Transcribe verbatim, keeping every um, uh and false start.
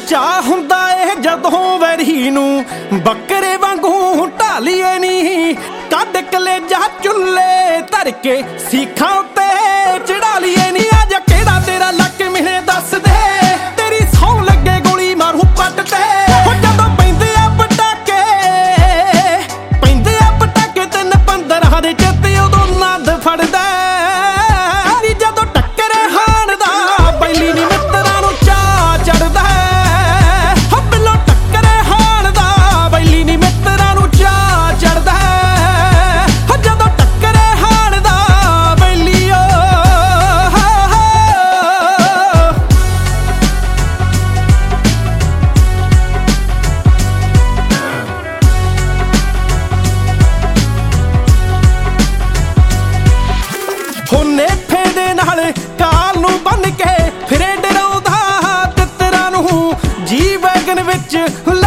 ਚਾਹ ਹੁੰਦਾ ਏ ਜਦੋਂ ਵੈਰੀ ਨੂੰ ਬੱਕਰੇ ਵਾਂਗੂ ਢਾਲੀਏ ਨੀ। ਕੱਢ ਕਲੇਜਾ ਚੁੱਲੇ ਧਰ ਕੇ ਸੀਖਾਂ ਉੱਤੇ ਚੜਾ ਲੀਏ ਨੀ। ਆ ਜਾ ਕਿਹੜਾ ਤੇਰਾ ਲੱਕ ਮਿਲੇ ਦੱਸ ਦੇ, ਤੇਰੀ ਸੌਂ ਲੱਗੇ ਗੋਲੀ ਮਾਰੂ ਪੱਟ ਤੇ। ਹੋ ਜਦੋਂ ਪੈਂਦੇ ਆ ਪਟਾਕੇ ਪੈਂਦੇ ਆ ਪਟਾਕੇ ਤਿੰਨ ਪੰਦਰਾਂ ਦੇ ਚਿੱਤੇ ਉਦੋਂ ਨੰਦ ਫੜਦਾ। ਜਦੋਂ ਟੱਕਰੇ ਹਾਣ ਦਾ ਬੈਲੀ ਨੀ ਮਿੱਤਰਾਂ ਨੂੰ ਚਾਅ ਚੜਦਾ। ਹੋ ਬਿੱਲੋ ਟੱਕਰੇ ਹਾਣ ਦਾ ਬੈਲੀ ਨੀ ਮਿੱਤਰਾਂ ਨੂੰ ਚਾਅ ਚੜਦਾ। ਹੋ ਜਦੋਂ ਟੱਕਰੇ ਹਾਣ ਦਾ ਬੈਲੀ ਓ ਹੋਨੇ ਫੇਦੇ ਨਾਲ ਕਾਲ ਨੂੰ ਬੰਨ ਕੇ ਫਿਰੇ ਡਰਾਉਂਦਾ ਤਿੱਤਰਾਂ ਨੂੰ। ਜੀ ਵੈਗਨ ਵਿੱਚ